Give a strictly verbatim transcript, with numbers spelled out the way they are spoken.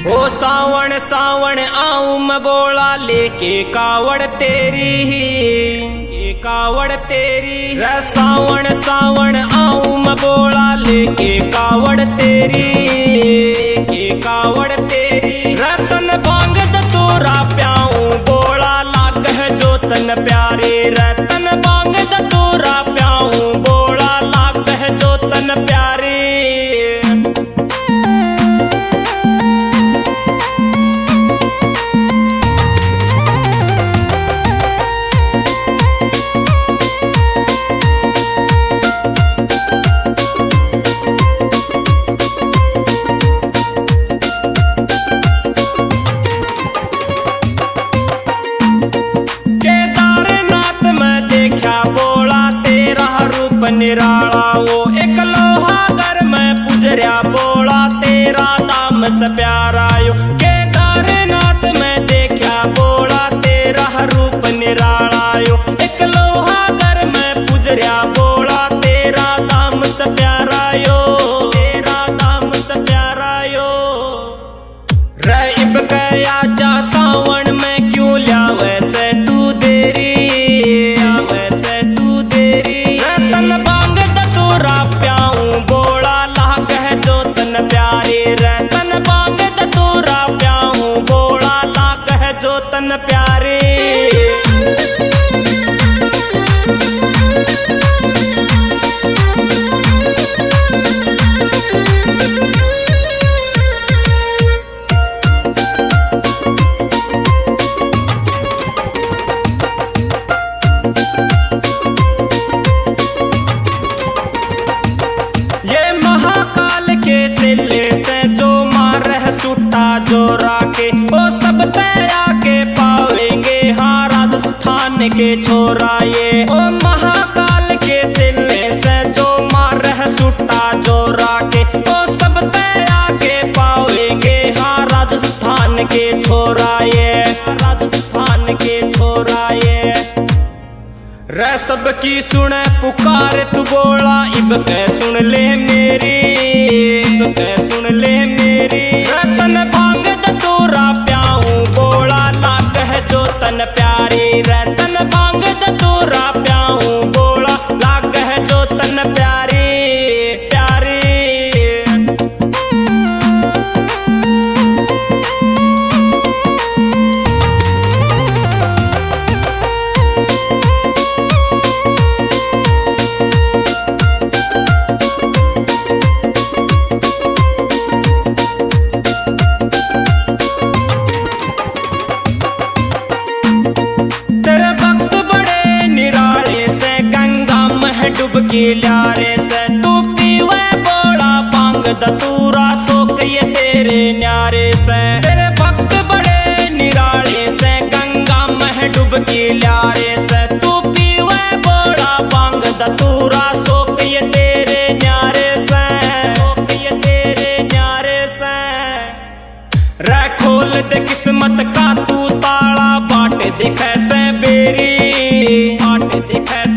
ओ सावण सावण आऊं मैं बोला लेके कावड़ तेरी ही कावड़ तेरी रे सावण सावण आऊं मैं बोला लेके कावड़ तेरी लेके कावड़ तेरी रतन भांग दतूरा प्याऊं बोला लाग है जो तन प्यारे रतन भांग दतूरा प्याऊं बोला लाग है जो तन प्यारे। निराला वो एक लोहागर में पुजरिया बोला तेरा दाम से प्यारा यो केदारनाथ में देखा बोला तेरा रूप निराला यो एक लोहागर में पुजरिया बोला तेरा दाम से प्यारा यो तेरा दाम से प्यारा यो रईब गया जा सावन में क्यों लिया वैसे तू देरी वैसे तू देरी रतन भांग दतूरा प्याऊं बोला लाग है जो तन प्यारे रतन भांग दतूरा प्याऊं बोला लाग है जो तन प्यारे। सुट्टा जो राके वो सब तैया के पावेंगे हाँ राजस्थान के छोरा ये ओ महाकाल के चिल्ले से जो मार है सुट्टा जो राके वो सब तैया के पावेंगे हाँ राजस्थान के छोरा ये राजस्थान के छोरा ये रे सब की सुने पुकार तू बोला इब के सुन ले मेरी इब के सुन ले मेरी रतन भांग दतूरा प्याऊं बोला लाग है जो तन प्यारी रतन भांग दतूरा प्याऊं बोला लाग है जो तन प्यारी प्यारी। डुबकी ल्यारे से तू पीवे बोला भांग दतूरा सोक ये तेरे न्यारे से तेरे भक्त बड़े निराले से गंगा में डुबकी ल्यारे से तू पीवे बोला भांग दतूरा सोक ये तेरे न्यारे से सोक ये तेरे न्यारे से रे खोल दे किस्मत का तू ताला बाट दिखे से बेरी बाट दिखे